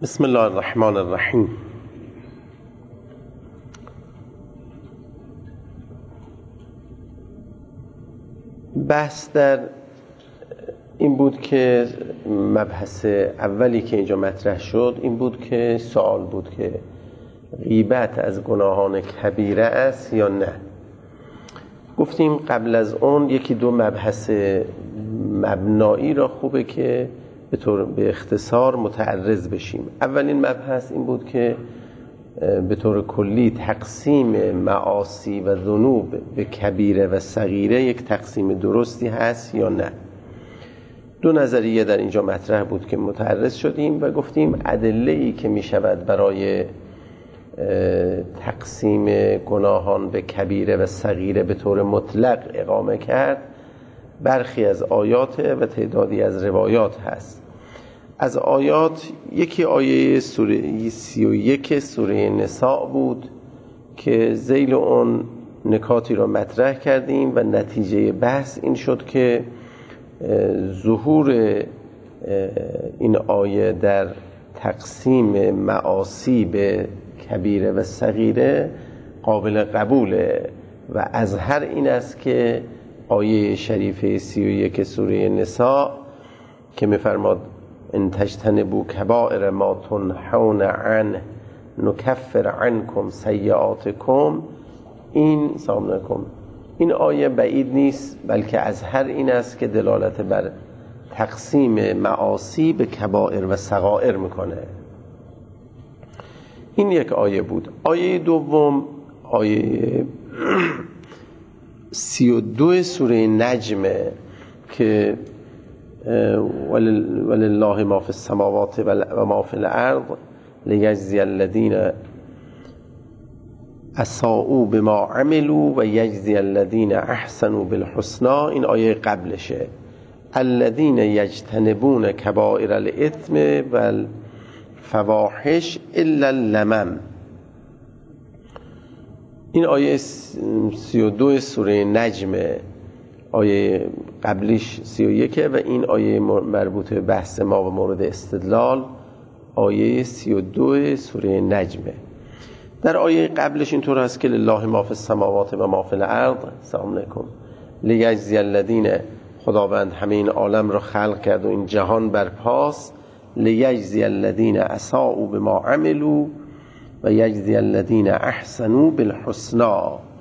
بسم الله الرحمن الرحیم. بحث در این بود که مبحث اولی که اینجا مطرح شد این بود که سوال بود که غیبت از گناهان کبیره است یا نه. گفتیم قبل از اون یکی دو مبحث مبنایی را خوبه که به اختصار متعرض بشیم. اولین مبحث این بود که به طور کلی تقسیم معاصی و ذنوب به کبیره و صغیره یک تقسیم درستی هست یا نه. دو نظریه در اینجا مطرح بود که متعرض شدیم و گفتیم ادله‌ای که می شود برای تقسیم گناهان به کبیره و صغیره به طور مطلق اقامه کرد برخی از آیات و تعدادی از روایات هست. از آیات یکی آیه سوره 31 سوره نساء بود که ذیل اون نکاتی را مطرح کردیم و نتیجه بحث این شد که ظهور این آیه در تقسیم معاصی به کبیره و صغیره قابل قبوله و ازهر این است که آیه شریفه 31 سوره نساء که می‌فرماد ان تجتنبوا کبائر ما تنهون عنه نکفر عنکم سیئاتکم این آیه بعید نیست، بلکه ازهر این است که دلالت بر تقسیم معاصی به کبائر و صغائر میکنه. این یک آیه بود. آیه دوم آیه 32 سوره نجم که ولله ما فی السماوات و ما فی الارض لیجزی الذین اساءوا بما عملوا و یجزی الذین احسنوا بالحسنى. این آیه قبلشه الذین یجتنبون کبائر الاثم والفواحش الا اللمم. این آیه 32 سوره نجمه، آیه قبلیش 31 و این آیه مربوط به بحث ما و مورد استدلال آیه 32 سوره نجمه. در آیه قبلش اینطور هست که لله ما فی السماوات و ما فی الارض سلام علیکم لیجزی الذین، خداوند همه این عالم را خلق کرد و این جهان برپاست، لیجزی الذین اساءوا بما عملوا و یجزی الذین احسنوا بالحسنى.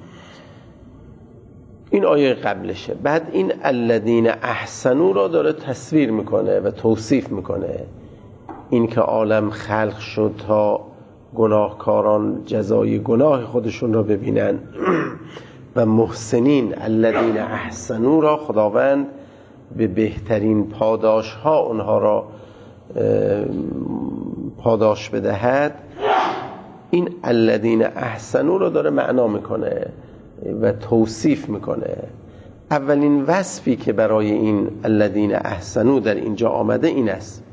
این آیه قبلشه. بعد این الذین احسنوا را داره تصویر میکنه و توصیف میکنه. این که عالم خلق شد تا گناهکاران جزای گناه خودشون را ببینن و محسنین الذین احسنوا را خداوند به بهترین پاداش ها اونها را پاداش بدهد. این الذین احسنوا را داره معنا میکنه و توصیف میکنه. اولین وصفی که برای این الذین احسنوا در اینجا آمده این است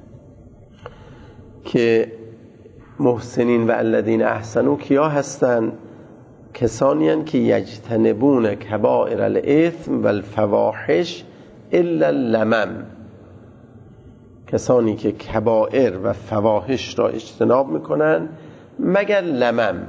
که محسنین و الذین احسنوا کیا هستند؟ کسانی هستند که یجتنبون کبائر الاثم والفواحش الا اللمم، کسانی که کبائر و فواحش را اجتناب میکنن مگر لمم.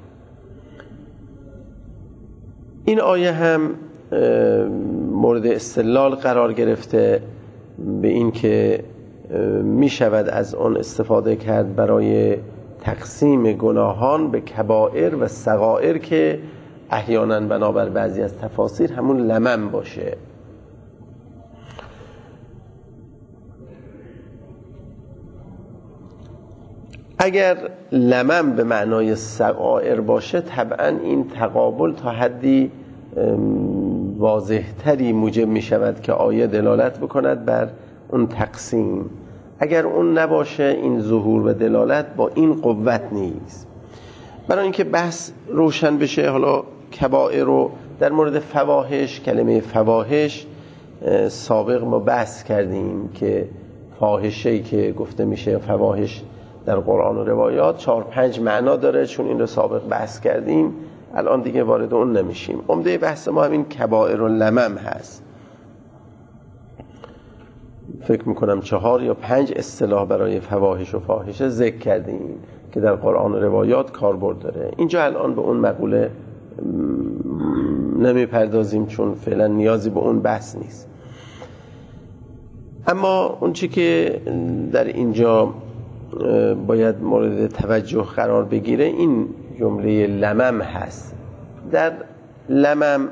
این آیه هم مورد استدلال قرار گرفته به این که می شود از آن استفاده کرد برای تقسیم گناهان به کبائر و صغائر که احیانا بنابر بعضی از تفاسیر همون لمم باشه. اگر لمم به معنای صغائر باشه طبعا این تقابل تا حدی واضحتری موجب می شود که آیه دلالت بکند بر اون تقسیم. اگر اون نباشه این ظهور و دلالت با این قوت نیست. برای اینکه بحث روشن بشه حالا کبائر رو در مورد فواحش، کلمه فواحش سابق ما بحث کردیم که فاحشه‌ای که گفته میشه فواحش در قرآن و روایات 4-5 معنا داره، چون این رو سابق بحث کردیم الان دیگه وارد اون نمیشیم. عمده بحث ما همین کبائر و لمم هست. فکر میکنم 4 یا 5 اصطلاح برای فواحش و فاحشه ذکر کردیم که در قرآن و روایات کاربرد داره. اینجا الان به اون مقوله نمیپردازیم چون فعلا نیازی به اون بحث نیست. اما اون چی که در اینجا باید مورد توجه قرار بگیره این جمله لمم هست. در لمم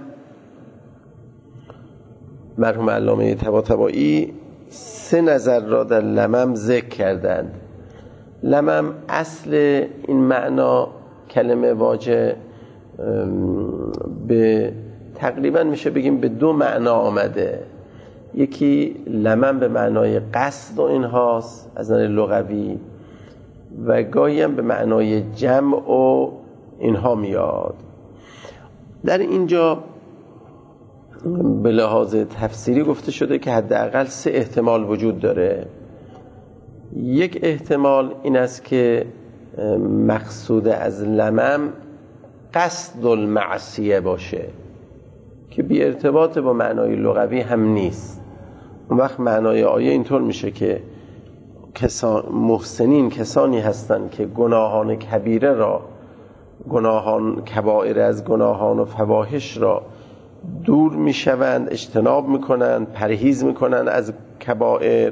مرحوم علامه طباطبایی 3 نظر را در لمم ذکر کردند. لمم اصل این معنا کلمه واژه به تقریبا میشه بگیم به 2 معنا آمده. یکی لمم به معنای قصد و اینهاست از نظر لغوی و گاهی هم به معنای جمع و اینها میاد. در اینجا به لحاظ تفسیری گفته شده که حداقل 3 احتمال وجود داره. یک احتمال این است که مقصود از لمم قصد المعصیه باشه که بی ارتباط با معنای لغوی هم نیست. اون وقت معنای آیه اینطور میشه که محسنین کسانی هستند که گناهان کبیره را، گناهان کبائر از گناهان و فواحش را دور میشوند، اجتناب میکنند، پرهیز میکنند از کبائر،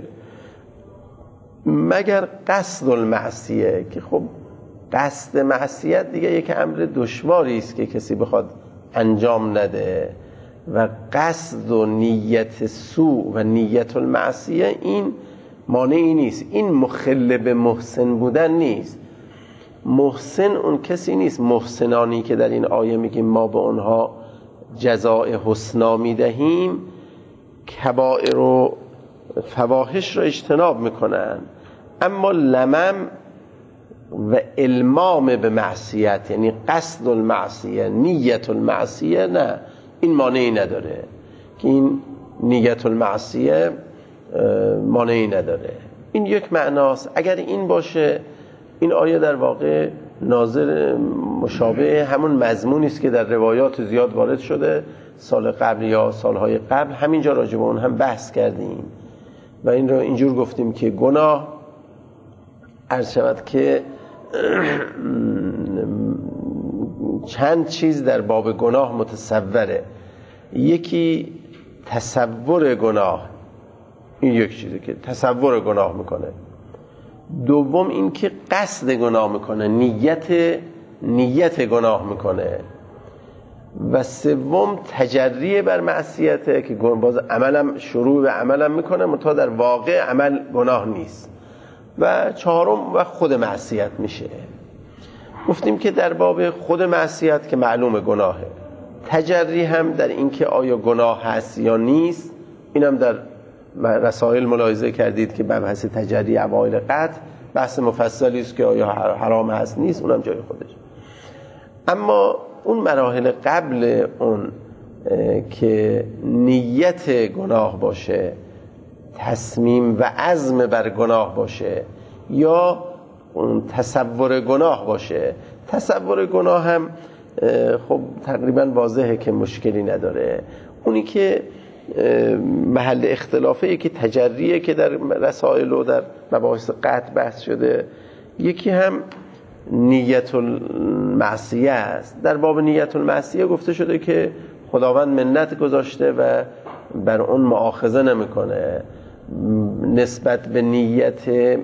مگر قصد المعصیه که خب قصد معصیت دیگه یک امر دشواری است که کسی بخواد انجام نده و قصد و نیت سوء و نیت المعصیه این مانعی نیست. این مخل به محسن بودن نیست. محسن اون کسی نیست، محسنانی که در این آیه میگیم ما به اونها جزاء حسنا میدهیم کبائر و فواحش را اجتناب میکنن. اما لمم و المام به معصیت یعنی قصد المعصیه نیت المعصیه نه، این مانعی نداره که این نیت المعصیه مانعی نداره. این یک معناست. اگر این باشه این آیه در واقع ناظر مشابه همون مضمونی است که در روایات زیاد وارد شده سال قبل یا سالهای قبل، همینجا راجع به اون هم بحث کردیم و این رو اینجور گفتیم که گناه عرض شود که چند چیز در باب گناه متصوره. یکی تصور گناه، این یک چیزی که تصور گناه میکنه. دوم این که قصد گناه میکنه، نیت گناه میکنه. و سوم تجری بر معصیته که باز عملم شروع به عملم میکنه منتها در واقع عمل گناه نیست. و چهارم و خود معصیت میشه. گفتیم که در باب خود معصیت که معلوم گناهه، تجری هم در این که آیا گناه هست یا نیست، اینم در رسائل ملاحظه کردید که مبحث تجری اوایل قطع بحث مفصلی است که آیا حرام هست نیست، اونم جای خودش. اما اون مراحل قبل اون که نیت گناه باشه، تصمیم و عزم بر گناه باشه یا اون تصور گناه باشه، تصور گناه هم خب تقریبا واضحه که مشکلی نداره. اونی که محل اختلافه یکی تجریه که در رسائل و در مباحث قطع بحث شده، یکی هم نیت المعصیه است. در باب نیت المعصیه گفته شده که خداوند منت گذاشته و بر اون مؤاخذه نمیکنه. نسبت به نیت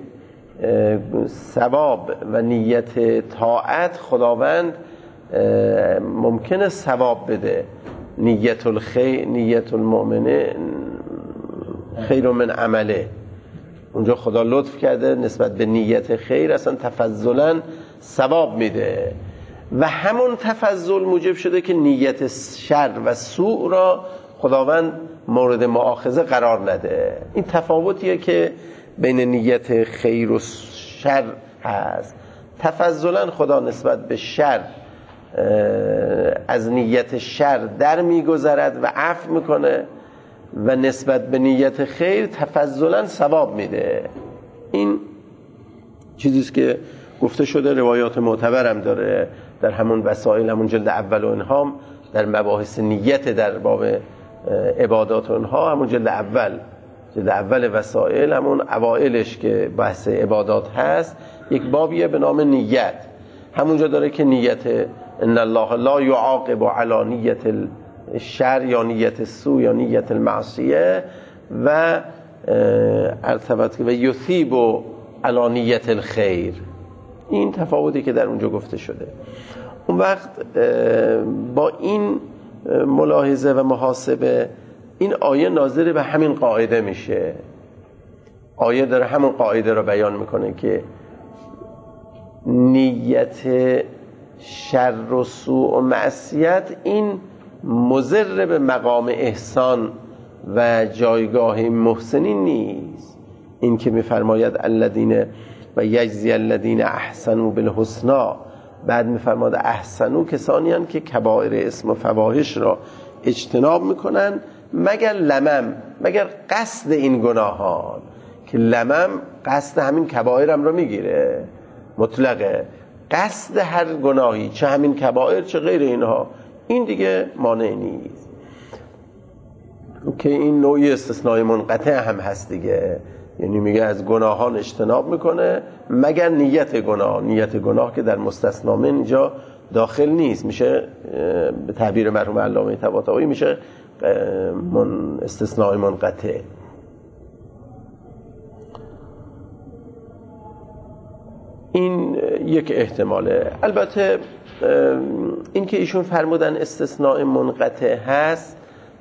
ثواب و نیت طاعت خداوند ممکنه ثواب بده. نیت الخیر، نیت المؤمنه خیر من عمله، اونجا خدا لطف کرده نسبت به نیت خیر اصلا تفضلا ثواب میده و همون تفضل موجب شده که نیت شر و سوء را خداوند مورد مؤاخذه قرار نده. این تفاوتیه که بین نیت خیر و شر هست. تفضلا خدا نسبت به شر از نیت شر در میگذرد و عفو میکنه و نسبت به نیت خیر تفضلا ثواب میده. این چیزیست که گفته شده، روایات معتبرم داره در همون وسائل، همون جلد اول و اینها، در مباحث نیت در باب عبادات و اینها، همون جلد اول جلد اول وسائل، همون اوائلش که بحث عبادات هست، یک بابیه به نام نیت. همونجا داره که نیت ان الله لا یعاقب علی نیت الشر یا نیت سو یا نیت المعصیه و ارتباط و یثیب علی نیت الخیر. این تفاوتی که در اونجا گفته شده. اون وقت با این ملاحظه و محاسبه این آیه ناظر به همین قاعده میشه. آیه داره همون قاعده رو بیان میکنه که نیت شر و سوء و معصیت این مضر به مقام احسان و جایگاه محسنین نیست. این که میفرماید الذین و یجزی الذین احسنوا بالحسنی، بعد میفرماید احسنوا کسانی هستند که کبائر اسم و فواحش را اجتناب میکنن مگر لمم، مگر قصد این گناهان، که لمم قصد همین کبائرم رو میگیره، مطلقه قصد هر گناهی، چه همین کبائر چه غیر اینها، این دیگه مانع نیست. که این نوعی استثنای منقطع هم هست دیگه، یعنی میگه از گناهان اجتناب میکنه مگر نیت گناه. نیت گناه که در مستثنا من اینجا داخل نیست، میشه به تعبیر مرحوم علامه طباطبایی میشه استثنای منقطع. این یک احتماله. البته این که ایشون فرمودن استثناء منقطع هست،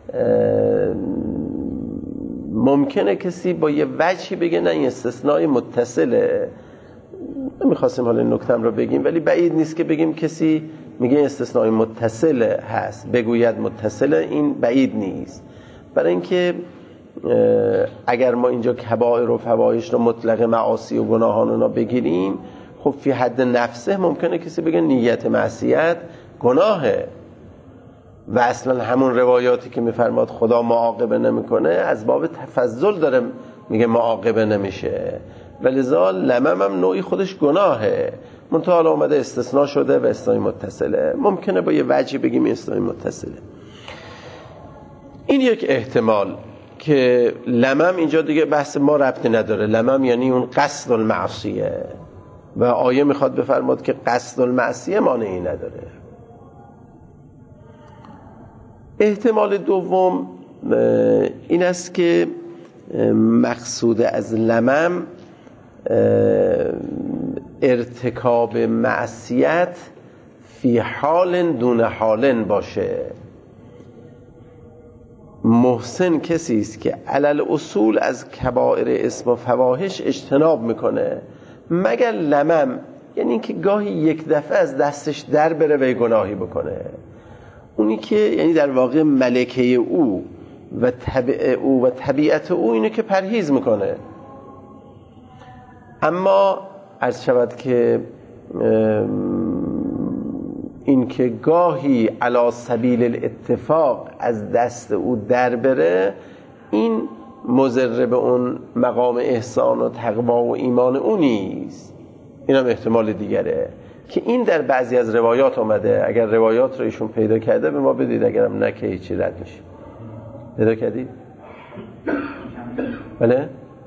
ممکنه کسی با یه وجهی بگه نه این استثناء متصله. نمیخواستیم حالا این نکتم رو بگیم، ولی بعید نیست که بگیم کسی میگه استثناء متصل هست بگوید متصله، این بعید نیست. برای اینکه اگر ما اینجا کبائر و فواحش رو مطلق معاصی و گناهان رو بگیریم، خب فی حد نفسه ممکنه کسی بگه نیت معصیت گناهه و اصلا همون روایاتی که میفرماد خدا معاقبه نمیکنه از باب تفضل داره میگه معاقبه نمیشه، ولذا لمم هم نوعی خودش گناهه، منتها حالا اومده استثناء شده و استثناء متصله. ممکنه با یه وجهی بگیم استثناء متصله. این یک احتمال که لمم اینجا دیگه بحث ما ربطی نداره. لمم یعنی اون قصد المعصیه و آیه میخواد بفرماد که قصد المعصیه مانعی نداره. احتمال دوم این است که مقصود از لمم ارتکاب معصیت فی حال دون حال باشه. محسن کسی است که علل اصول از کبائر اسم و فواحش اجتناب میکنه مگر لمم، یعنی اینکه گاهی یک دفعه از دستش در بره و گناهی بکنه. اونی که یعنی در واقع ملکه او و طبع او و طبیعت او اینه که پرهیز میکنه. اما عرض شود که این که گاهی علی سبیل الاتفاق از دست او در بره، این مضر به اون مقام احسان و تقوا و ایمان او نیست. این هم احتمال دیگره که این در بعضی از روایات آمده. اگر روایات رو ایشون پیدا کرده به ما بدید، اگرم نه که هیچی رد میشه. پیدا کردید؟ بله؟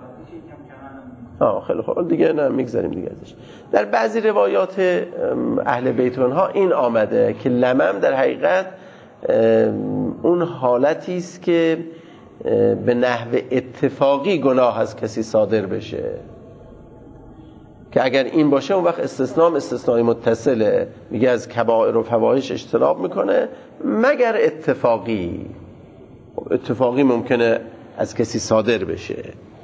خیلی خوب دیگه نه میگذاریم دیگه ازش. در بعضی روایات اهل بیت ها این آمده که لمم در حقیقت اون حالتی است که به نحو اتفاقی گناه از کسی صادر بشه، که اگر این باشه اون وقت استثناء متصله، میگه از کبائر و فواحش اجتناب میکنه مگر اتفاقی. اتفاقی ممکنه از کسی صادر بشه.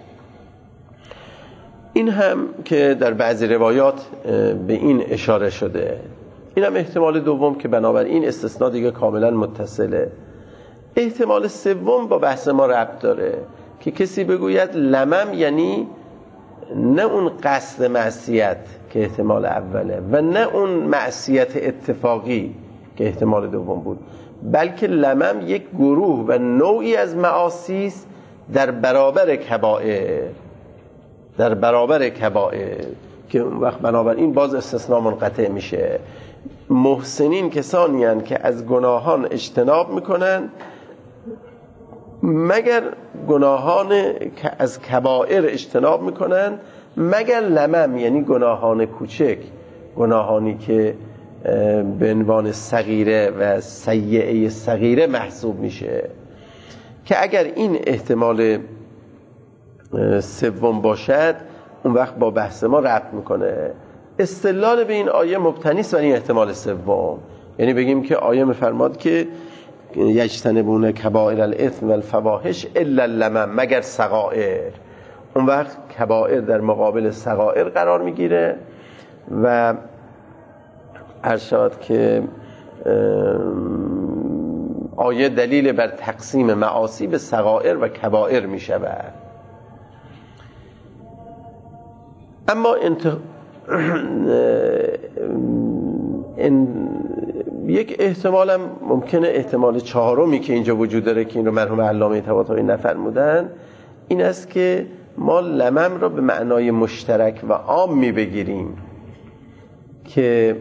این هم که در بعضی روایات به این اشاره شده. این هم احتمال دوم که بنابراین استثناء دیگه کاملا متصله. احتمال سوم با بحث ما ربط داره که کسی بگوید لمم یعنی نه اون قصد معصیت که احتمال اوله و نه اون معصیت اتفاقی که احتمال دوم بود، بلکه لمم یک گروه و نوعی از معاصی است در برابر کبائر، در برابر کبائر، که اون وقت بنابراین باز استثناء منقطع میشه. محسنین کسانی هستند که از گناهان اجتناب میکنن مگر گناهان که از کبائر اجتناب میکنن مگر لمم، یعنی گناهان کوچک، گناهانی که به عنوان صغیره و سیئه صغیره محسوب میشه، که اگر این احتمال سوم باشد اون وقت با بحث ما ربط میکنه. استدلال به این آیه مبتنی است بر این احتمال سوم، یعنی بگیم که آیه میفرماد که یجتنبون کبائر الاثم والفواحش الا اللمم، مگر صغائر. اون وقت کبائر در مقابل صغائر قرار میگیره و عرض شد که آیه دلیل بر تقسیم معاصی به صغائر و کبائر می شود. اما یک احتمال هم ممکنه، احتمال چهارمی که اینجا وجود داره که این رو مرحوم علامه طباطبایی نفرمودن، این است که ما لمم را به معنای مشترک و عامی بگیریم که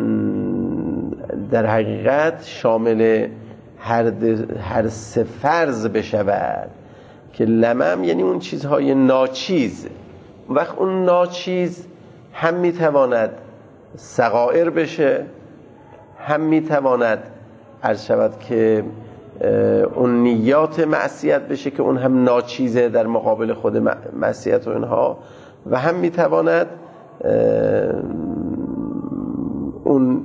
در حقیقت شامل هر سه فرض بشود، که لمم یعنی اون چیزهای ناچیز. وقت اون ناچیز هم میتواند صغائر بشه، هم میتواند عرض شود که اون نیات معصیت بشه که اون هم ناچیزه در مقابل خود معصیت و اینها، و هم میتواند اون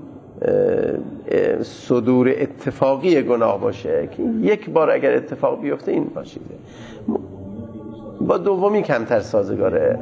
صدور اتفاقی گناه باشه که یک بار اگر اتفاق بیفته این باشه، با دومی کمتر سازگاره.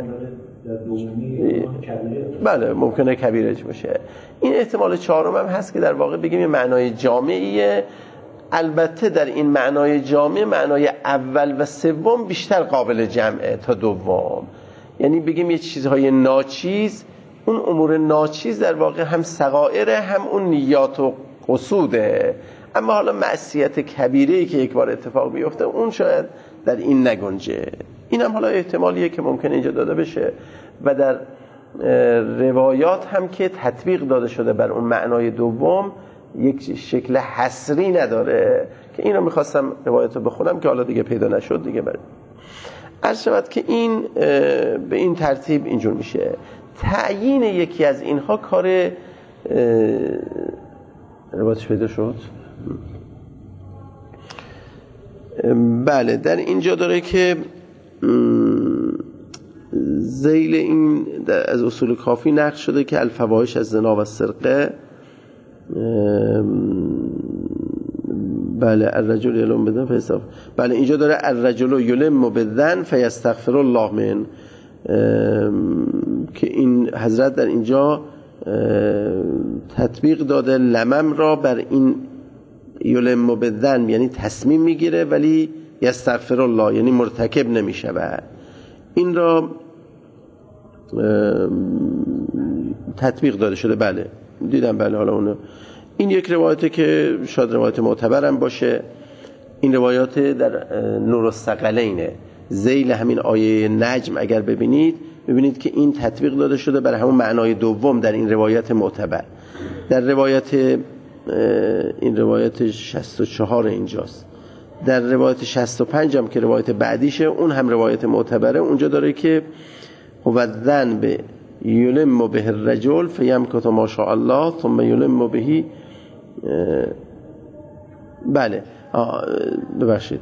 بله ممکنه کبیرش باشه. این احتمال چهارم هم هست که در واقع بگیم یه معنای جامعیه. البته در این معنای جامع معنای اول و سوم بیشتر قابل جمعه تا دوم، یعنی بگیم یه چیزهای ناچیز، اون امور ناچیز در واقع هم صغائره هم اون نیات و قصوده، اما حالا معصیت کبیره‌ای که یک بار اتفاق بیفته اون شاید در این نگنجه. این هم حالا احتمالیه که ممکنه اینجا داده بشه و در روایات هم که تطبیق داده شده بر اون معنای دوم یک شکل حصری نداره، که این رو میخواستم روایت رو بخونم که حالا دیگه پیدا نشد دیگه. برای عرض شود که این به این ترتیب اینجور میشه. تعیین یکی از اینها کار روایتش پیدا شد. بله در اینجا داره که ذیل این از اصول کافی نقل شده که الفواحش از زنا و سرقه، بله الرجل یلم بدن فیستغفر، بله اینجا داره الرجل یلم بدن فیستغفر الله من، که این حضرت در اینجا تطبیق داده لمم را بر این یلم بدن، یعنی تصمیم میگیره ولی یستغفر الله یعنی مرتکب نمیشود. این را تطبیق داده شده. بله دیدم، بله حالا اونو این یک روایته که شاید روایت معتبرم باشه. این روایات در نور الثقلینه، ذیل همین آیه نجم اگر ببینید که این تطبیق داده شده برای همون معنای دوم در این روایت معتبر. در روایت این روایت 64 اینجاست. در روایت 65 هم که روایت بعدیشه اون هم روایت معتبره، اونجا داره که هو الذنب یلم به الرجل فیمکث ما شاء الله ثم یلم بهی، بله ببخشید،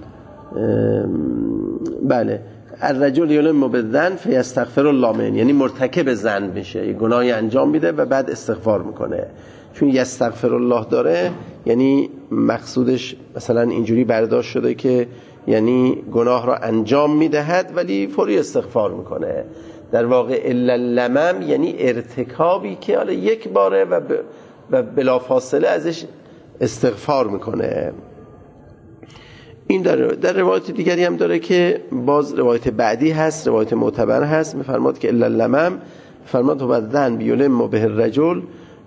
بله الرجل یلم بالذنب فیستغفر الله من، یعنی مرتکب ذنب بشه، یه گناهی انجام میده و بعد استغفار میکنه. چون یستغفر الله داره یعنی مقصودش مثلا اینجوری برداشت شده که یعنی گناه را انجام میدهد ولی فوری استغفار میکنه. در واقع الا لمم یعنی ارتکابی که حالا یک باره و بلافاصله ازش استغفار میکنه. این در روایت دیگری هم داره که باز روایت بعدی هست، روایت معتبر هست، میفرماد که الا لمم، فرماد هو الذنب یلم به الرجل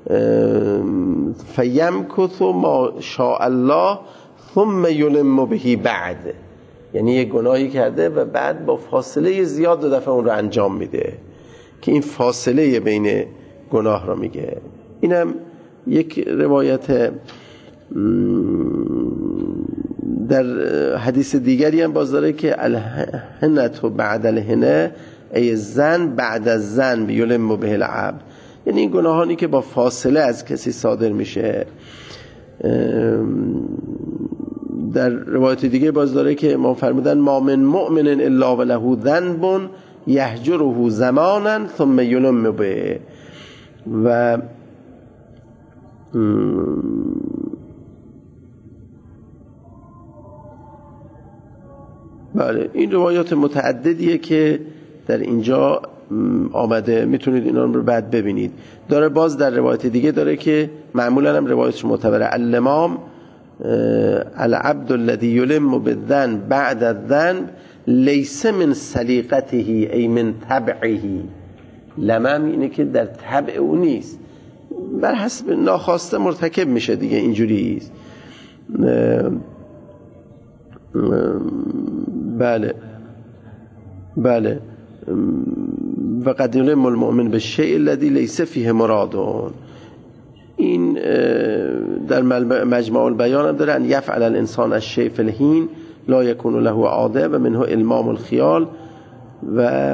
فیمکث ما شاء الله ثم یلم به بعد، یعنی یک گناهی کرده و بعد با فاصله زیاد دو دفعه اون رو انجام میده، که این فاصله بین گناه را میگه. اینم یک روایت در حدیث دیگری هم باز داره که الهنت و بعد الهنه ای زن بعد از زن یلم به العبد، یعنی این گناهانی که با فاصله از کسی صادر میشه. در روایت دیگه باز داره که امام فرمودن ما من مؤمن الا وله ذنب یهجره زمانا ثم یلم به. و بله این روایات متعددیه که در اینجا آمده، میتونید اینا رو بعد ببینید. داره باز در روایت دیگه داره که معمولا هم روایتش معتبره، الامام العبد الذي يلم بالذنب بعد الذنب ليس من سلیقته ای من طبعه. لمم اینه که در طبع او نیست، بر حسب ناخواسته مرتکب میشه دیگه، اینجوری است. بله و قد یلم المؤمن بالشیء الذی لیس فیه مراد. این در مجمع البیان هم داره ان یفعل الانسان الشیء فی الحین لا یکون له عاده و منه المام الخیال. و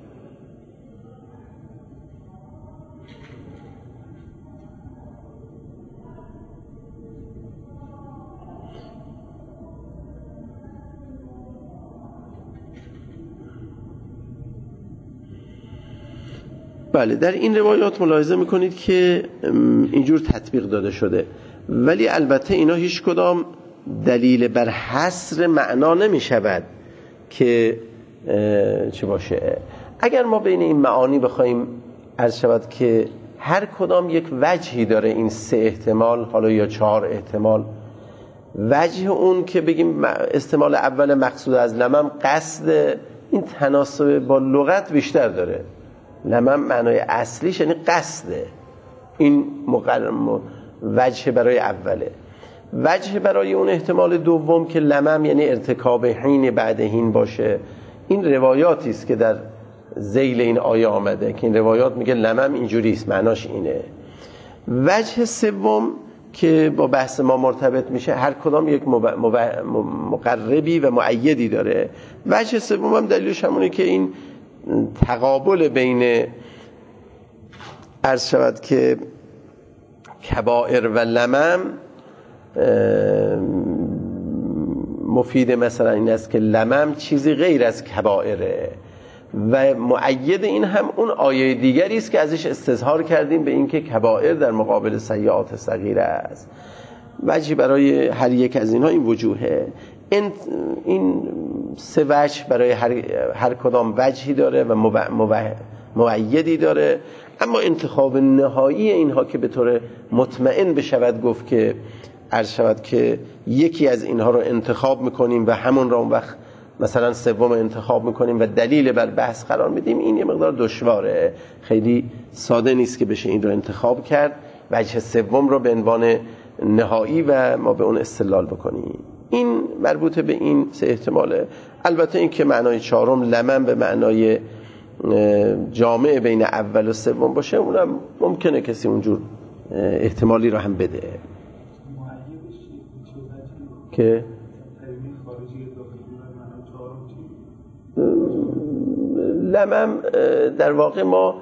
بله در این روایات ملاحظه میکنید که اینجور تطبیق داده شده، ولی البته اینا هیچ کدام دلیل بر حصر معنا نمیشود که چه باشه. اگر ما بین این معانی بخوایم عرض شود که هر کدام یک وجهی داره، این 3 احتمال حالا یا 4 احتمال، وجه اون که بگیم استعمال اول مقصود از لمم قصد، این تناسب با لغت بیشتر داره. لمم معنای اصلیش یعنی قصده، این وجه برای اوله. وجه برای اون احتمال دوم که لمم یعنی ارتکاب حین بعد حین باشه، این روایاتی است که در ذیل این آیه آمده که این روایات میگه لمم اینجوری است، معناش اینه. وجه سوم که با بحث ما مرتبط میشه، هر کدام یک مقربی و مؤیدی داره. وجه سوم هم دلیلش همونه که این تقابل بین عرض شود که کبائر و لمم مفید مثلا این است که لمم چیزی غیر از کبائره، و مؤید این هم اون آیه دیگری است که ازش استظهار کردیم به این که کبائر در مقابل سیئات صغیره است. وجه برای هر یک از اینها این وجوهه. این 3 وجه برای هر کدام وجهی داره و مؤیدی داره، اما انتخاب نهایی اینها که به طور مطمئن بشود گفت که عرض شود که یکی از اینها رو انتخاب میکنیم و همون رو اون وقت مثلا سوم انتخاب میکنیم و دلیل بر بحث قرار میدیم، این یه مقدار دشواره، خیلی ساده نیست که بشه این رو انتخاب کرد، وجه سوم رو به عنوان نهایی و ما به اون استدلال بکنیم. این مربوط به این 3 احتماله. البته این که معنای 4م لمم به معنای جامع بین اول و سوم باشه، اونم ممکنه کسی اونجور احتمالی رو هم بده که لمم در واقع ما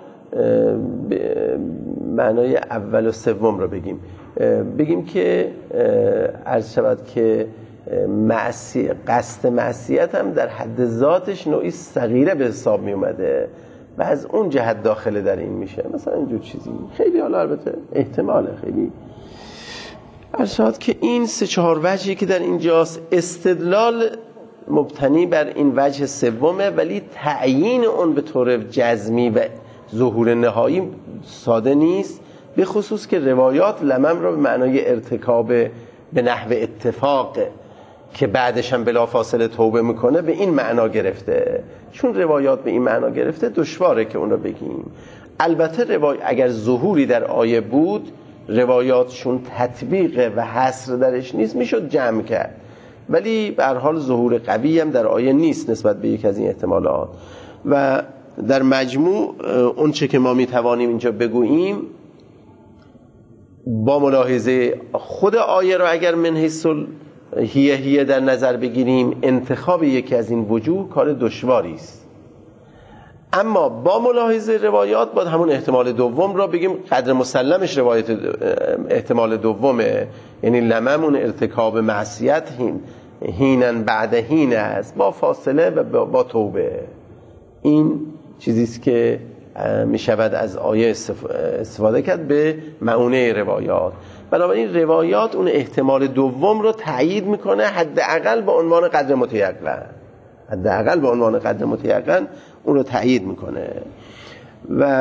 معنای اول و سوم رو بگیم که عرض شود که قصد معصیت هم در حد ذاتش نوعی صغیره به حساب می اومده و از اون جهت داخل در این میشه، مثلا اینجور چیزی. خیلی حالا البته احتماله، خیلی عرض شود که این 3-4 وجهی که در اینجاست، استدلال مبتنی بر این وجه سومه، ولی تعیین اون به طور جزمی و ظهور نهایی ساده نیست، به خصوص که روایات لمم رو به معنای ارتکاب به نحو اتفاق که بعدش هم بلافاصله توبه میکنه به این معنا گرفته. چون روایات به این معنا گرفته دشواره که اون رو بگیم. البته اگر ظهوری در آیه بود، روایاتشون تطبیق و حصر درش نیست، میشد جمع کرد، ولی به هر حال ظهور قوی هم در آیه نیست نسبت به یک از این احتمالات. و در مجموع اون چه که ما میتوانیم اینجا بگوییم با ملاحظه خود آیه را اگر من حیث هیه در نظر بگیریم، انتخاب یکی از این وجوه کار دشواری است. اما با ملاحظه روایات باید همون احتمال دوم را بگیم قدر مسلمش روایت احتمال دومه، یعنی لممون ارتکاب معصیت هینن بعد هین است، با فاصله و با توبه. این چیزیست که می شود از آیه استفاده کرد به معونه روایات. بنابراین روایات اون احتمال دوم رو تایید میکنه، حداقل به عنوان قدر متیقن، حداقل به عنوان قدر متیقن اون رو تایید میکنه و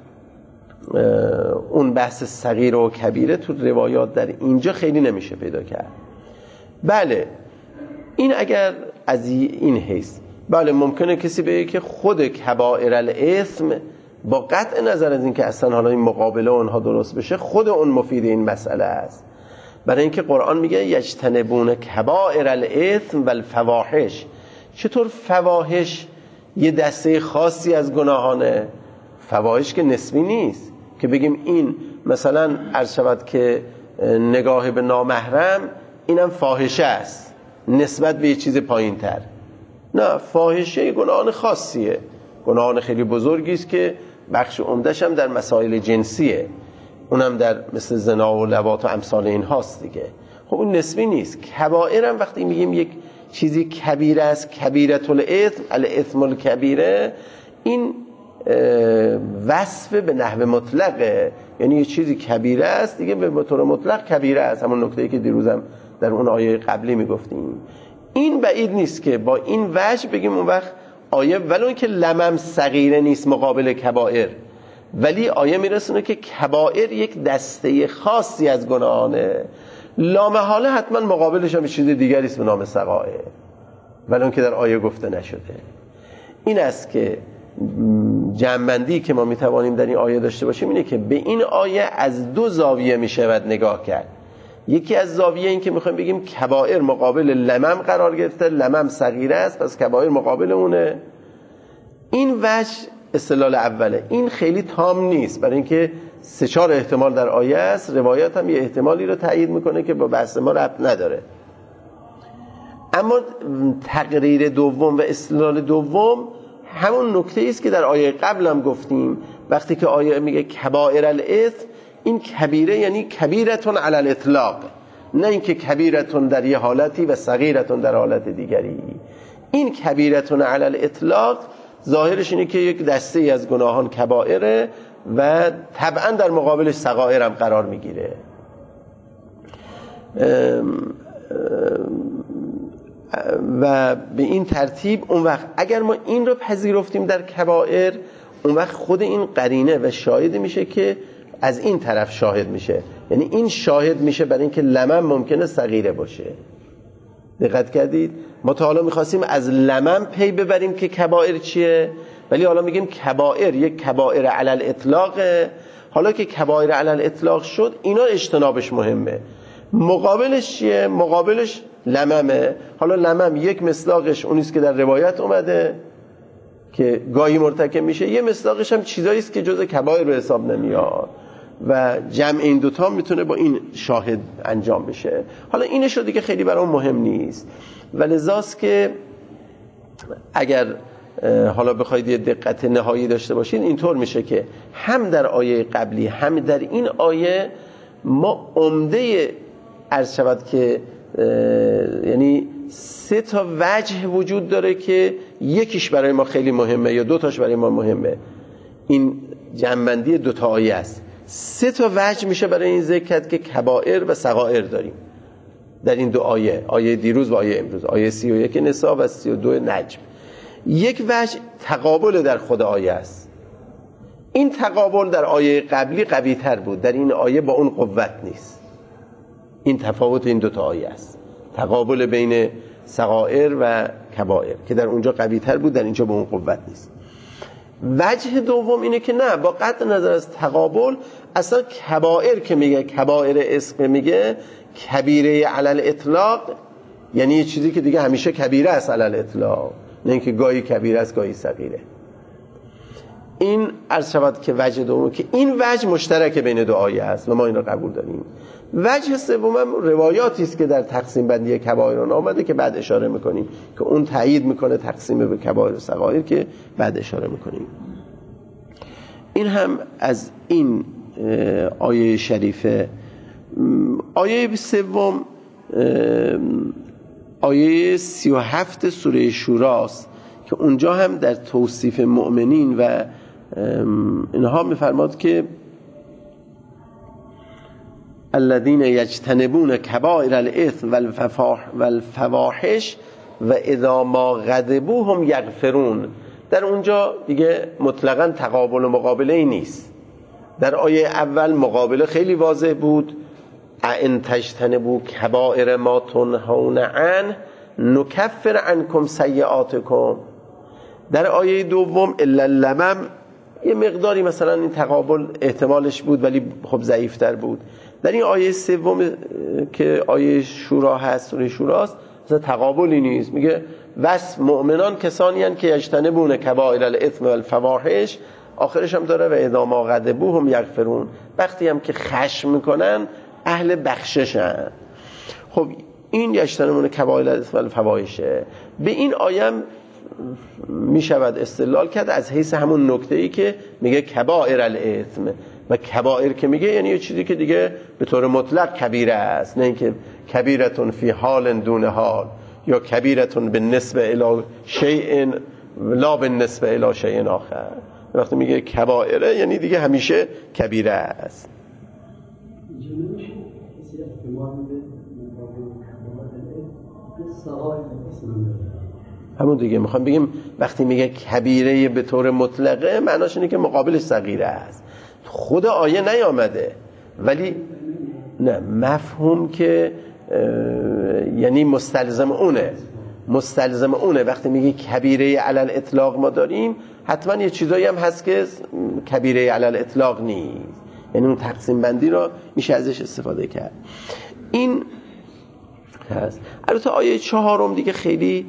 اون بحث صغیر و کبیره تو روایات در اینجا خیلی نمیشه پیدا کرد. بله این اگر از این حیث، بله ممکنه کسی بگه که خود کبائر الاثم با قطع نظر از این که اصلا حالا این مقابله اونها درست بشه، خود اون مفید این مسئله است. برای اینکه قرآن میگه یجتنبون کبائر الاثم و الفواحش. چطور فواحش یه دسته خاصی از گناهانه؟ فواحش که نسبی نیست که بگیم این مثلا عرض شود که نگاه به نامحرم اینم فاحشه است نسبت به یه چیز پایین تر. نه، فاحشه گناهان خاصیه، گناهان خیلی بزرگی است که بخش عمده‌ش هم در مسائل جنسیه، اونم در مثل زنا و لواط و امثال این هاست دیگه. خب اون نسبی نیست. کبائر هم وقتی میگیم یک چیزی کبیره است، کبیرة الاثم، الاثم الکبیره، این وصف به نحو مطلقه، یعنی یه چیزی کبیره است دیگه به طور مطلق کبیره است. همون نکته‌ای که دیروزم در اون آیه قبلی میگفتیم. این بعید نیست که با این وجه بگیم اون وقت آیه ولو که لمم صغیره نیست مقابل کبائر، ولی آیه میرسونه که کبائر یک دسته خاصی از گناهانه، لامحاله حتما مقابلش هم چیز دیگری است به نام صغائر، ولو که در آیه گفته نشده. این است که جمع‌بندی که ما میتوانیم در این آیه داشته باشیم اینه که به این آیه از دو زاویه میشود نگاه کرد. یکی از زاویه این که میخوایم بگیم کبائر مقابل لمم قرار گرفته، لمم صغیره است پس کبائر مقابل اونه. این وجه استدلال اوله. این خیلی تام نیست، برای اینکه 3-4 احتمال در آیه است، روایات هم یه احتمالی رو تایید میکنه که با بحث ما ربط نداره. اما تقریر دوم و استدلال دوم همون نکته است که در آیه قبل هم گفتیم. وقتی که آیه میگه کبائر الاثم، این کبیره یعنی کبیرتون علی الاطلاق، نه اینکه کبیرتون در یه حالتی و صغیرتون در حالت دیگری. این کبیرتون علی الاطلاق ظاهرش اینه که یک دسته ای از گناهان کبائره و طبعا در مقابلش صغائر هم قرار میگیره. و به این ترتیب اون وقت اگر ما این رو پذیرفتیم در کبائر، اون وقت خود این قرینه و شاهد میشه که از این طرف شاهد میشه، یعنی این شاهد میشه برای اینکه لمم ممکنه صغیره باشه. دقت کردید؟ ما تا حالا میخواستیم از لمم پی ببریم که کبائر چیه، ولی حالا میگیم کبائر یک کبائر علی الاطلاقه. حالا که کبائر علی الاطلاق شد، اینا اجتنابش مهمه. مقابلش چیه؟ مقابلش لممه. حالا لمم یک مصداقش اونیست که در روایت اومده که گاهی مرتکب میشه، یه مصداقش هم چیزایی است که جزء کبائر به حساب نمیاد و جمع این دوتا میتونه با این شاهد انجام بشه. حالا اینش رو دیگه خیلی برام مهم نیست، ولذاست که اگر حالا بخواید یه دقت نهایی داشته باشین اینطور میشه که هم در آیه قبلی هم در این آیه ما عمده عرض شود که یعنی 3 وجه وجود داره که یکیش برای ما خیلی مهمه یا 2 برای ما مهمه. این جمع‌بندی 2 آیه است. 3 وجه میشه برای این ذکر کرد که کبائر و صغائر داریم در این 2 آیه، آیه دیروز و آیه امروز، آیه 31 نساء و 32 نجم. یک وجه تقابل در خود آیه است. این تقابل در آیه قبلی قوی تر بود، در این آیه با اون قوت نیست. این تفاوت این 2 آیه است، تقابل بین صغائر و کبائر که در اونجا قوی تر بود، در اینجا با اون قوت نیست. وجه دوم اینه که نه، با قطع نظر از تقابل اصلا کبائر که میگه، کبائر اسم میگه کبیره علی الاطلاق، یعنی یه چیزی که دیگه همیشه کبیره است علی الاطلاق، نه اینکه گاهی کبیره است گاهی صغیره. این عرض شود که وجه دوم که این وجه مشترک بین دو آیه است و ما این را قبول داریم. وجه سوم هم روایاتی است که در تقسیم بندی کبائر آمده که بعد اشاره میکنیم که اون تایید میکنه تقسیم به کبائر و صغائر که بعد اشاره میکنیم. این هم از این آیه شریفه. آیه سوم آیه 37 سوره شوراست که اونجا هم در توصیف مؤمنین و اینها میفرماد که الذين يجتنبون كبائر الاثم والفواحش و اذا ما غضبوا هم یغفرون. در اونجا دیگه مطلقاً تقابل و مقابله ای نیست. در آیه اول مقابله خیلی واضح بود، ان تجتنبوا کبائر ما تنهون عنه نکفر عنکم سیئاتکم. در آیه دوم الا اللمم یه مقداری مثلا این تقابل احتمالش بود ولی خب ضعیفتر بود. در این آیه سوم که آیه شورا هست، سوره شوراست، مثلا تقابلی نیست. میگه وصف مؤمنان کسانی هستند که یجتنبون کبائر الاثم والفواحش، آخرش هم داره و اذا ما غضبوا هم یغفرون، وقتی هم که خشم میکنن اهل بخششن. خب این یجتنبون کبائر الاثم والفواحشه. به این آیه هم میشود استدلال کرد از حیث همون نکته‌ای که میگه کبائر الاثم، و کبائر که میگه یعنی یه چیزی که دیگه به طور مطلق کبیره است، نه اینکه کبیرتون فی حال دون حال یا کبیرتون بالنسبه الی شیء لا بالنسبه الی شیء آخر. وقتی میگه کبائره یعنی دیگه همیشه کبیره است. همون دیگه میخوام بگیم وقتی میگه کبیره به طور مطلقه معناش اینه که مقابلش صغیره است. خود آیه نیامده ولی نه مفهوم که یعنی مستلزم اونه. وقتی میگه کبیره علی الاطلاق ما داریم، حتما یه چیزایی هم هست که کبیره علی الاطلاق نیست، یعنی اون تقسیم بندی رو میشه ازش استفاده کرد. این هست. البته آیه 4 دیگه خیلی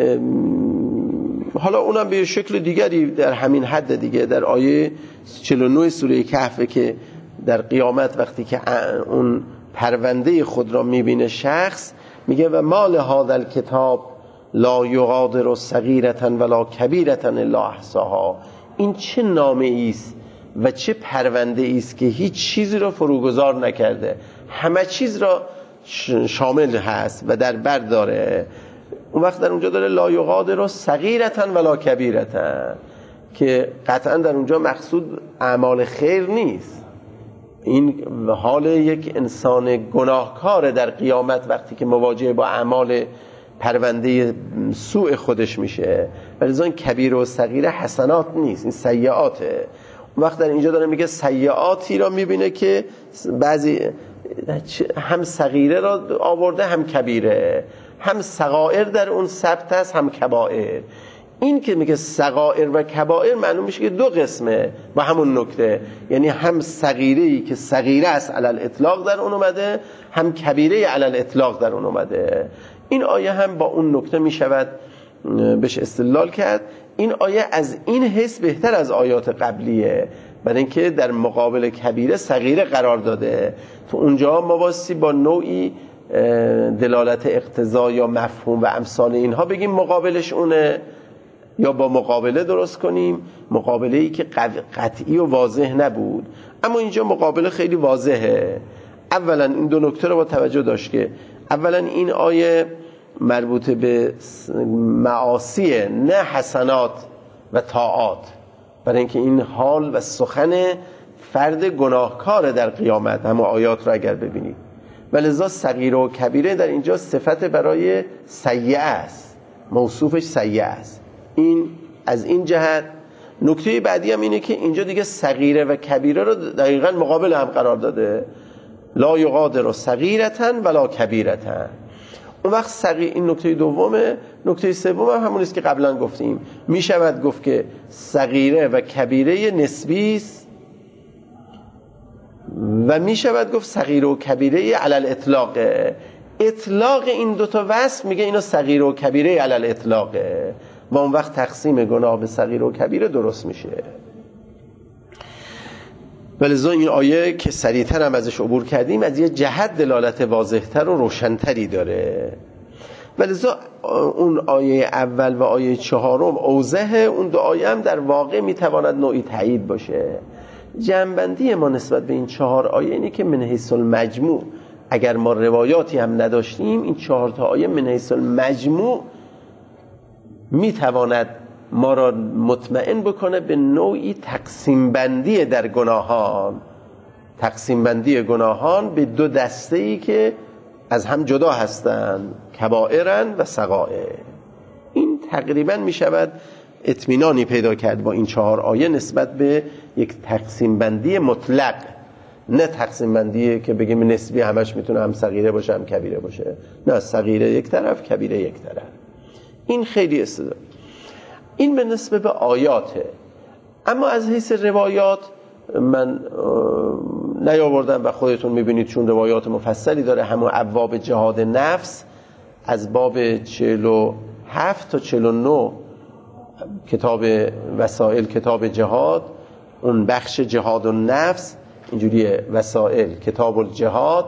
حالا اونم به شکل دیگری در همین حد دیگه، در آیه 49 سوره کهف که در قیامت وقتی که اون پرونده خود را میبینه شخص، میگه و ما لهذا الکتاب لا یغادر صغیرة ولا کبیرة الا احصاها. این چه نامه است و چه پرونده است که هیچ چیزی را فروگذار نکرده، همه چیز را شامل هست و در بر داره. اون وقت در اونجا داره لا یغادر صغیرة ولا کبیرة، که قطعا در اونجا مقصود اعمال خیر نیست. این حال یک انسان گناهکار در قیامت وقتی که مواجه با اعمال پرونده سوء خودش میشه، ولی این کبیر و صغیره حسنات نیست، این سیئاته. اون وقت در اینجا داره میگه سیئاتی را میبینه که بعضی هم صغیره را آورده هم کبیره، هم صغائر در اون ثبت است هم کبائر. این که میگه صغائر و کبائر معلوم میشه که دو قسمه با همون نکته، یعنی هم صغیره‌ای که صغیره است علی الاطلاق در اون اومده، هم کبیره علی الاطلاق در اون اومده. این آیه هم با اون نکته میشود بهش استدلال کرد. این آیه از این حیث بهتر از آیات قبلیه، برای اینکه در مقابل کبیره صغیره قرار داده. تو اونجا ما واسه با نوعی دلالت اقتضا یا مفهوم و امثال اینها بگیم مقابلش اونه، یا با مقابله درست کنیم، مقابله‌ای که قطعی و واضح نبود. اما اینجا مقابله خیلی واضحه. اولا این دو نکته رو با توجه داشت که اولا این آیه مربوط به معاصی نه حسنات و طاعات، برای اینکه این حال و سخن فرد گناهکار در قیامت، همه آیات رو اگر ببینید. ولذا صغیره و کبیره در اینجا صفت برای سیئه است، موصوفش سیئه است. این از این جهت. نکته بعدی هم اینه که اینجا دیگه صغیره و کبیره رو دقیقاً مقابل هم قرار داده، لا یغادر صغیرة ولا کبیرة. اون وقت این نکته دومه. نکته سوم هم همون است که قبلا گفتیم، می شود گفت که صغیره و کبیره نسبی است و می شود گفت صغیره و کبیره علی الاطلاق. اطلاق این دوتا وصف میگه اینا صغیره و کبیره علی الاطلاق، و اون وقت تقسیم گناه به صغیره و کبیره درست میشه. ولذا این آیه که سریعتر هم ازش عبور کردیم از یه جهت دلالت واضحتر و روشنتری داره. ولذا اون آیه اول و آیه 4 اوضح اون دو آیه هم در واقع میتواند نوعی تایید باشه. جنبندی ما نسبت به این 4 آیه اینه که من حیث المجموع اگر ما روایاتی هم نداشتیم، این 4 تا آیه من حیث المجموع میتواند ما را مطمئن بکنه به نوعی تقسیم بندی در گناهان، تقسیم بندی گناهان به دو دسته‌ای که از هم جدا هستند، کبائرن و صغائر. این تقریبا می شود اطمینانی پیدا کرد با این 4 آیه نسبت به یک تقسیم بندی مطلق، نه تقسیم بندی که بگیم نسبی همش میتونه هم صغیره باشه هم کبیره باشه، نه صغیره یک طرف کبیره یک طرف. این خیلی استدلال. این به نسبت به آیاته. اما از حیث روایات من نیاوردم و خودتون میبینید چون روایات مفصلی داره، همون ابواب جهاد نفس از باب 47 تا 49 کتاب وسائل کتاب جهاد، اون بخش جهاد النفس اینجوریه، وسائل کتاب الجهاد،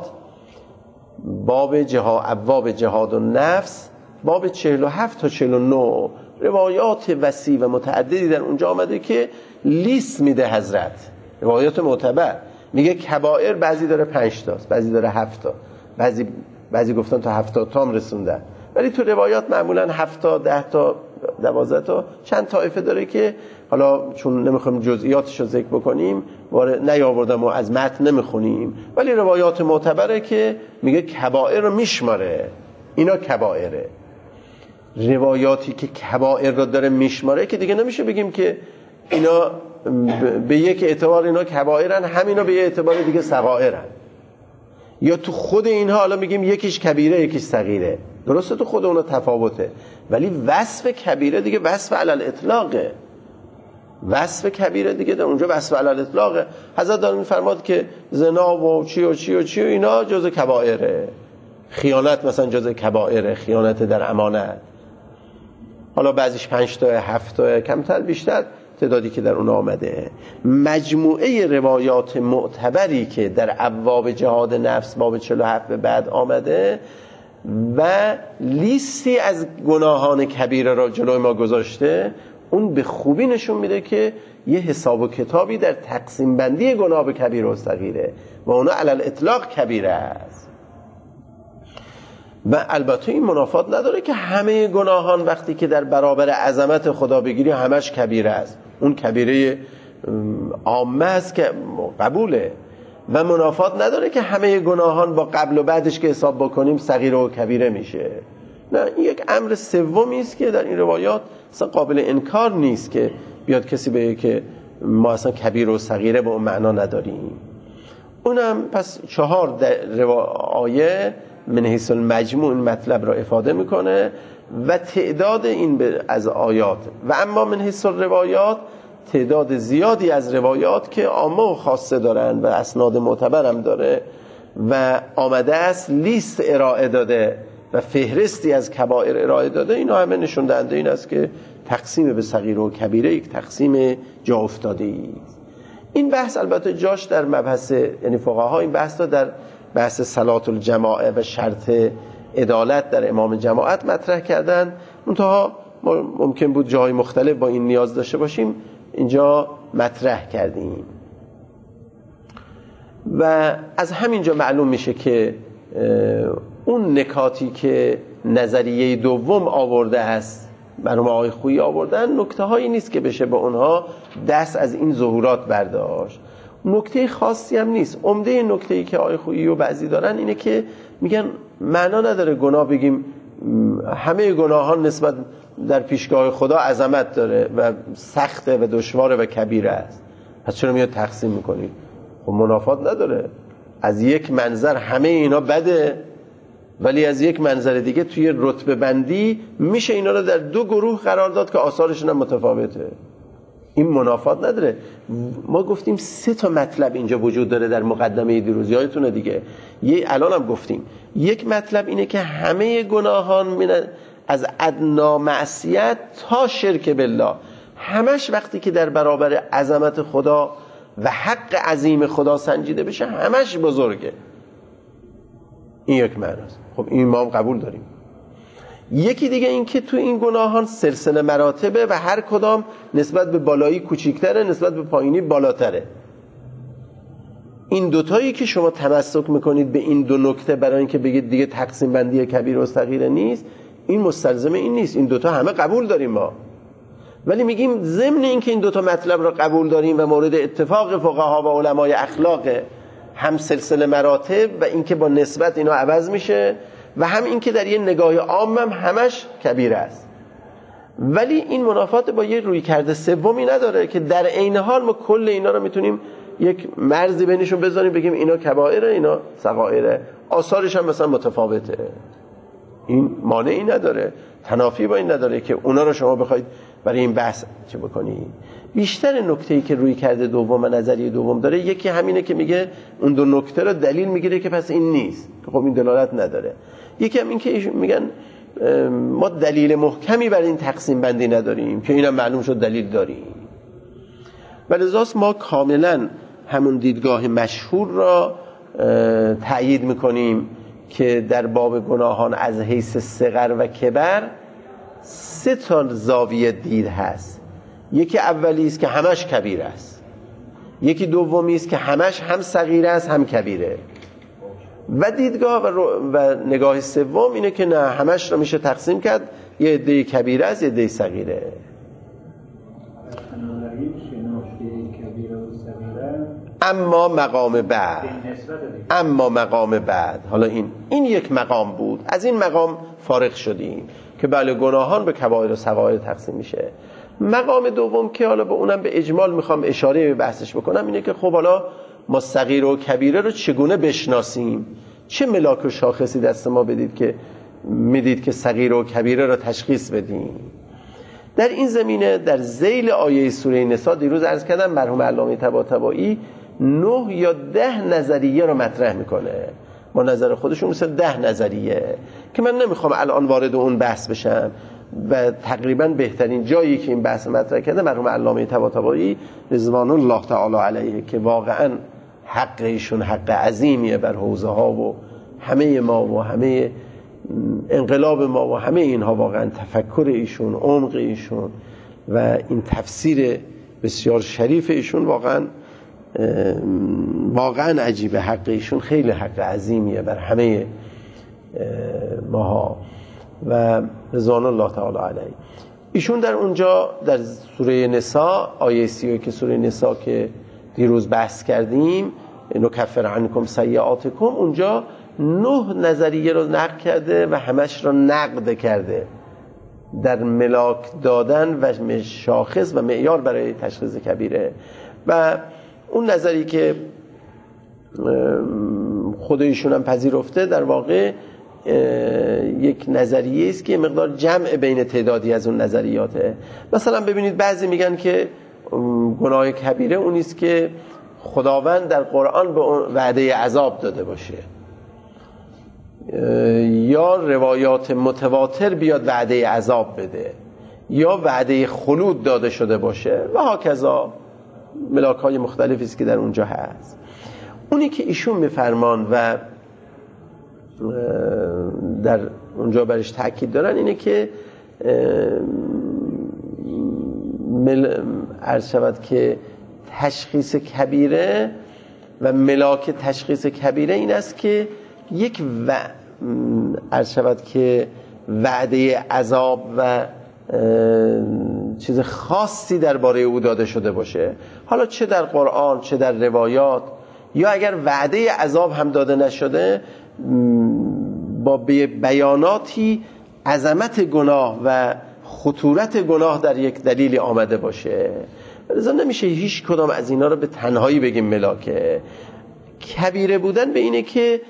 باب جهاد ابواب جهاد النفس، باب 47 تا 49 روایات وسیع و متعددی در اونجا آمده که لیست میده حضرت، روایات معتبر. میگه کبائر بعضی داره 5 تاست، بعضی داره 7 تا، بعضی گفتن تا 70 تا هم رسوندن، ولی تو روایات معمولا 7 تا 10 تا 12 تا چند طایفه داره که حالا چون نمیخوایم جزئیاتش رو ذکر بکنیم نیاوردم و از متن نمیخونیم، ولی روایات معتبره که میگه کبائر رو میشماره، اینا کبائره. روایاتی که کبائر رو داره میشماره که دیگه نمیشه بگیم که اینا به یک اعتبار اینا کبائرن، همینا به یک اعتبار دیگه صغائرن، یا تو خود اینها حالا میگیم یکیش کبیره یکیش صغیره، درسته تو خود اونا تفاوته، ولی وصف کبیره دیگه وصف علی الاطلاقه، وصف کبیره دیگه در اونجا وصف علی الاطلاقه. حضرت داره میفرماد که زنا و چی و چی و چی و اینا جزء کبائره، خیانت مثلا جزء کبائره، خیانت در امانت، حالا بعضیش 5 تا 7 تا کمتر بیشتر تعدادی که در اون آمده. مجموعه روایات معتبری که در ابواب جهاد نفس باب 47 به بعد آمده و لیستی از گناهان کبیره را جلوی ما گذاشته، اون به خوبی نشون میده که یه حساب و کتابی در تقسیم بندی گناه به کبیره و صغیره و اونا علی الاطلاق کبیره است. و البته این منافات نداره که همه گناهان وقتی که در برابر عظمت خدا بگیری همش کبیره است، اون کبیره عامه است که قبوله، و منافات نداره که همه گناهان با قبل و بعدش که حساب بکنیم صغیره و کبیره میشه. نه، این یک امر سومی است که در این روایات اصلا قابل انکار نیست که بیاد کسی بگه که ما اصلا کبیره و صغیره به اون معنا نداریم. اونم پس 4 آیه من حیث المجموع این مطلب را افاده میکنه و تعداد این از آیات و اما من حیث الروایات تعداد زیادی از روایات که عامه و خاصه دارن و اسناد معتبر هم داره و آمده است لیست ارائه داده و فهرستی از کبائر ارائه داده، اینا همه نشون دهنده این است که تقسیم به صغیره و کبیره یک تقسیم جا افتاده است. این بحث البته جاش در مبحث، یعنی فقها این بحث در بحث صلات الجماعه و شرط عدالت در امام جماعت مطرح کردن، منتها ممکن بود جای مختلف با این نیاز داشته باشیم، اینجا مطرح کردیم. و از همینجا معلوم میشه که اون نکاتی که نظریه دوم آورده است، مرحوم آقای خویی آوردن، نکته هایی نیست که بشه با اونها دست از این ظهورات برداشت، نکته خاصی هم نیست. عمده نکته‌ای که آقای خویی و بعضی دارن اینه که میگن معنا نداره گناه بگیم همه گناهان نسبت در پیشگاه خدا عظمت داره و سخته و دشواره و کبیره است، پس چرا میاد تقسیم میکنی؟ خب منافات نداره، از یک منظر همه اینا بده، ولی از یک منظر دیگه توی رتبه بندی میشه اینا رو در 2 گروه قرار داد که آثارشون هم متفاوته. این منافات نداره. ما گفتیم 3 تا مطلب اینجا وجود داره در مقدمه دیروز، یادتونه دیگه، الان هم گفتیم یک مطلب اینه که همه گناهان از ادنا معصیت تا شرک بالله، همش وقتی که در برابر عظمت خدا و حق عظیم خدا سنجیده بشه همش بزرگه. این یک معناست. خب این ما هم قبول داریم. یکی دیگه این که تو این گناهان سلسله مراتبه و هر کدام نسبت به بالایی کوچیک‌تره، نسبت به پایینی بالاتره. این دوتایی که شما تمسک میکنید به این دو نکته برای اینکه بگید دیگه تقسیم بندی کبیر و صغیر نیست، این مستلزم این نیست. این دوتا همه قبول داریم ما، ولی میگیم ضمن این که این دوتا مطلب را قبول داریم و مورد اتفاق فقها و علمای اخلاق، هم سلسله مراتب و این که با نسبت اینا عوض میشه و هم این که در یه نگاه عام هم همش کبیره است. ولی این منافات با یه رویکرد سومی نداره که در عین حال ما کل اینا رو میتونیم یک مرزی بینشون بذاریم، بگیم اینا کبائره اینا صغائره، آثارش هم مثلا متفاوته. این مانعی نداره، تنافی با این نداره که اونا رو شما بخواید برای این بحث چه بکنید. بیشتر نکته‌ای که روی کرده دوم و نظریه دوم داره، یکی همینه که میگه اون دو نکته رو دلیل میگیره که پس این نیست، خب این دلالت نداره. یکی هم این که میگن ما دلیل محکمی برای این تقسیم بندی نداریم که اینم معلوم شد دلیل داریم. ولذاست ما کاملا همون دیدگاه مشهور را تأیید میکنیم که در باب گناهان از حیث صغر و کبر 3 زاویه دید هست. یکی اولی است که همش کبیر است، یکی دومی است که همش هم صغیر است هم کبیره، و دیدگاه و نگاه سوم اینه که نه، همش رو میشه تقسیم کرد، یه عده کبیره است یه عده صغیره. اما مقام بعد حالا این یک مقام بود، از این مقام فارغ شدیم که بله گناهان به کبائر و صغائر تقسیم میشه. مقام دوم که حالا به اونم به اجمال میخوام اشاره به بحثش بکنم اینه که خب حالا ما صغیر و کبیره رو چگونه بشناسیم؟ چه ملاک و شاخصی دست ما بدید که میدید که صغیر و کبیره رو تشخیص بدیم؟ در این زمینه در ذیل آیه سوره نساء دیروز عرض کردم مرحوم علامه طباطبایی 9 یا 10 نظریه رو مطرح میکنه با نظر خودشون، مثل 10 نظریه که من نمیخوام الان وارد اون بحث بشم و تقریبا بهترین جایی که این بحث مطرح کرده مرحوم علامه طباطبایی رضوان الله تعالی علیه که واقعا حق ایشون حق عظیمیه بر حوزه ها و همه ما و همه انقلاب ما و همه اینها. واقعا تفکر ایشون، عمق ایشون و این تفسیر بسیار شریف ایشون واقعا عجیبه. حق ایشون خیلی حق عظیمیه بر همه ماها و رضوان الله تعالی علیه. ایشون در اونجا در سوره نساء آیه 31 سوره نساء که دیروز بحث کردیم، نکفر عنکم سیئاتکم، اونجا 9 نظریه رو نقد کرده و همش رو نقد کرده در ملاک دادن و شاخص و معیار برای تشخیص کبیره. و اون نظری که خود ایشون هم پذیرفته در واقع یک نظریه است که مقدار جمع بین تعدادی از اون نظریاته. مثلا ببینید بعضی میگن که گناه کبیره اونی است که خداوند در قرآن به وعده عذاب داده باشه، یا روایات متواتر بیاد وعده عذاب بده، یا وعده خلود داده شده باشه و هاکذا ملاک‌های مختلفی است که در اونجا هست. اونی که ایشون میفرمان و در اونجا برش تاکید دارن اینه که عرض شود که تشخیص کبیره و ملاک تشخیص کبیره این است که یک عرض شود که وعده عذاب و چیز خاصی درباره او داده شده باشه، حالا چه در قرآن چه در روایات، یا اگر وعده عذاب هم داده نشده با بیاناتی عظمت گناه و خطورت گناه در یک دلیلی آمده باشه. لذا نمیشه هیچ کدام از اینا رو به تنهایی بگیم ملاکه. کبیره بودن به اینه که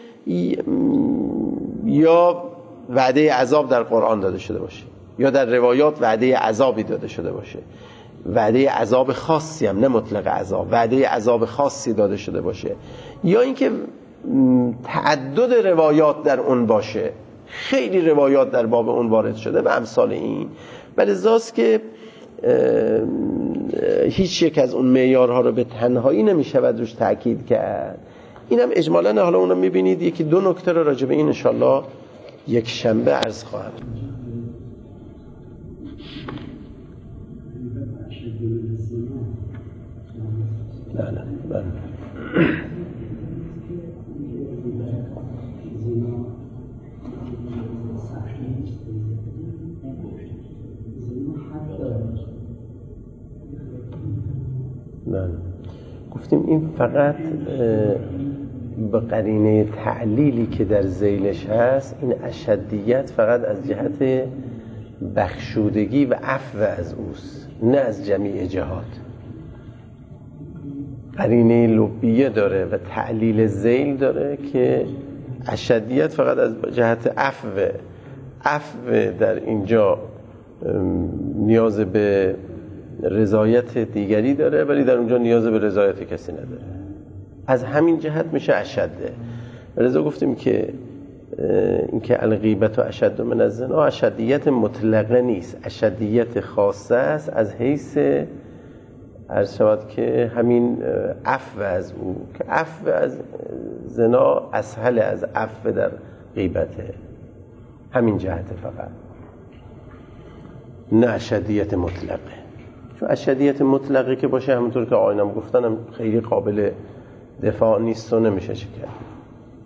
یا وعده عذاب در قرآن داده شده باشه یا در روایات وعده عذابی داده شده باشه، وعده عذاب خاصی هم نه مطلق عذاب، وعده عذاب خاصی داده شده باشه، یا اینکه تعدد روایات در اون باشه، خیلی روایات در باب اون وارد شده و امثال این. ولی ذاست که هیچ یک از اون معیارها رو به تنهایی نمیشود روش تاکید کرد. اینم اجمالاً حالا اون رو میبینید. یکی دو نکته رو راجع به این انشالله یک شنبه عرض خواهم. بله. گفتیم این فقط به قرینه تعلیلی که در ذیلش هست، این اشدیت فقط از جهت بخشودگی و عفو از اوست، نه از جمیع جهات. قرینه لبیه داره و تعلیل ذیل داره که اشدیت فقط از جهت عفو در اینجا نیاز به رضایت دیگری داره، ولی در اونجا نیاز به رضایت کسی نداره. از همین جهت میشه اشده. رضا گفتیم که اینکه الغیبت و اشد من الزنا اشدیت مطلقه نیست، اشدیت خاصه است از حیث عرض شود که همین عفو از او، که عفو از زنا اسهل از عفو در غیبته. همین جهت فقط، نه اشدیت مطلقه. چون اشدیت مطلقه که باشه همونطور که آقایانم گفتنم خیلی قابل دفاع نیست و نمیشه چه کرد.